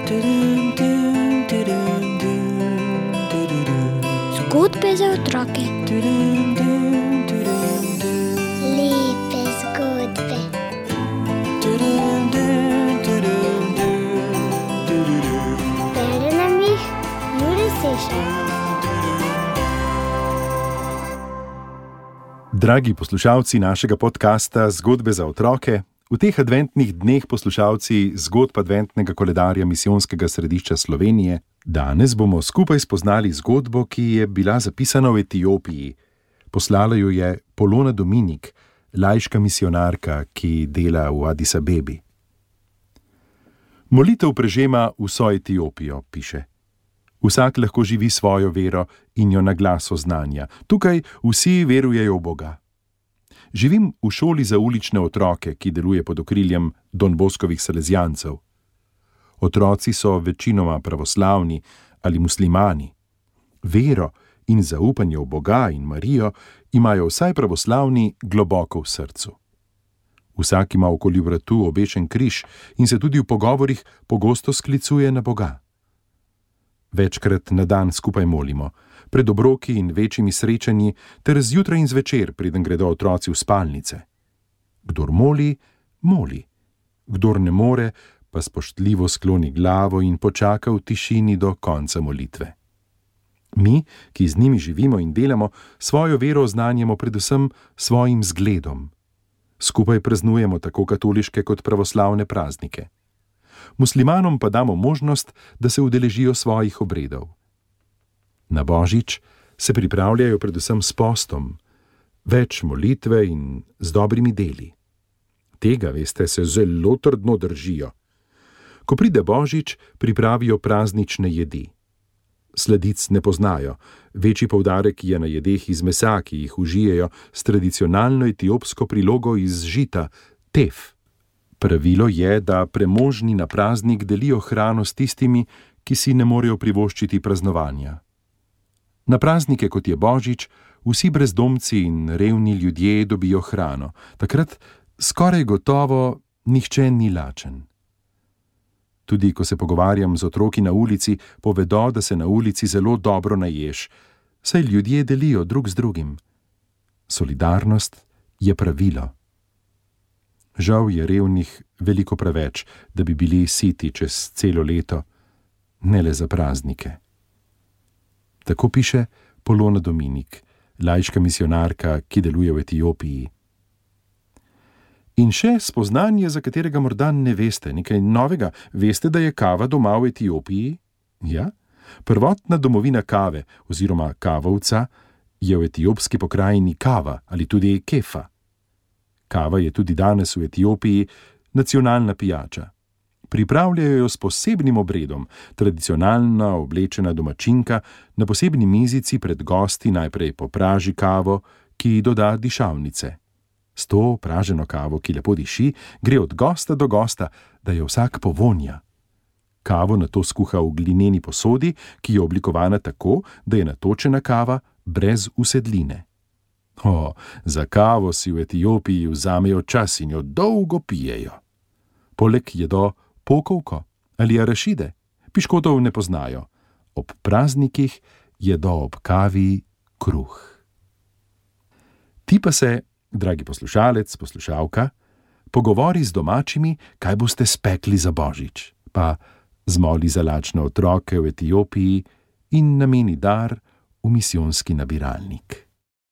Zgodbe za otroke. Lepe zgodbe. Bere nam jih Jure Sešar. Dragi poslušalci našega podcasta Zgodbe za otroke, v teh adventnih dneh poslušalci zgodb adventnega koledarja Misijonskega središča Slovenije, danes bomo skupaj spoznali zgodbo, ki je bila zapisana v Etiopiji. Poslala jo je Polona Dominik, laiška misijonarka, ki dela v Adis Abebi. Molitev prežema vso Etiopijo, piše. Vsak lahko živi svojo vero in jo na glas oznanja. Tukaj vsi verujejo v Boga. Živim v šoli za ulične otroke, ki deluje pod okriljem Don Boskovih salezijancev. Otroci so večinoma pravoslavni ali muslimani. Vero in zaupanje v Boga in Marijo imajo vsaj pravoslavni globoko v srcu. Vsak ima okoli vratu obešen križ in se tudi v pogovorih pogosto sklicuje na Boga. Večkrat na dan skupaj molimo, pred obroki in večjimi srečanji, ter zjutraj in zvečer, preden gredo otroci v spalnice. Kdor moli, moli. Kdor ne more, pa spoštljivo skloni glavo in počaka v tišini do konca molitve. Mi, ki z njimi živimo in delamo, svojo vero oznanjamo predvsem svojim zgledom. Skupaj praznujemo tako katoliške kot pravoslavne praznike. Muslimanom pa damo možnost, da se udeležijo svojih obredov. Na Božič se pripravljajo predvsem s postom, več molitve in z dobrimi deli. Tega, veste, se zelo trdno držijo. Ko pride Božič, pripravijo praznične jedi. Sladic ne poznajo, večji poudarek je na jedeh iz mesa, ki jih užijejo s tradicionalno etiopsko prilogo iz žita, tef. Pravilo je, da premožni na praznik delijo hrano s tistimi, ki si ne morejo privoščiti praznovanja. Na praznike, kot je Božič, vsi brezdomci in revni ljudje dobijo hrano. Takrat skoraj gotovo nihče ni lačen. Tudi ko se pogovarjam z otroki na ulici, povedo, da se na ulici zelo dobro naješ, saj ljudje delijo drug z drugim. Solidarnost je pravilo. Žal je revnih veliko preveč, da bi bili siti čez celo leto, ne le za praznike. Tako piše Polona Dominik, laiška misijonarka, ki deluje v Etiopiji. In še spoznanje, za katerega morda ne veste, nekaj novega. Veste, da je kava doma v Etiopiji? Ja, prvotna domovina kave oziroma kavovca je v etiopski pokrajini Kava ali tudi Kefa. Kava je tudi danes v Etiopiji nacionalna pijača. Pripravljajo jo s posebnim obredom. Tradicionalna oblečena domačinka na posebni mizici pred gosti najprej popraži kavo, ki doda dišavnice. S to praženo kavo, ki lepo diši, gre od gosta do gosta, da jo vsak povonja. Kavo nato skuha v glineni posodi, ki je oblikovana tako, da je natočena kava brez usedline. Za kavo si v Etiopiji vzamejo čas in jo dolgo pijejo. Poleg jedo pokovko ali arašide, piškotov ne poznajo. Ob praznikih jedo ob kavi kruh. Ti pa se, dragi poslušalec, poslušalka, pogovori z domačimi, kaj boste spekli za Božič, pa zmoli za lačne otroke v Etiopiji in nameni dar v misijonski nabiralnik.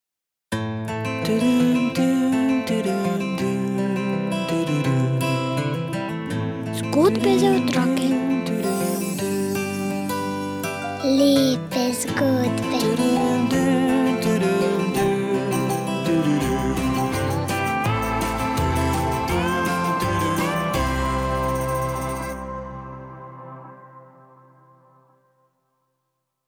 Zgodbe za otroke. Lepe zgodbe.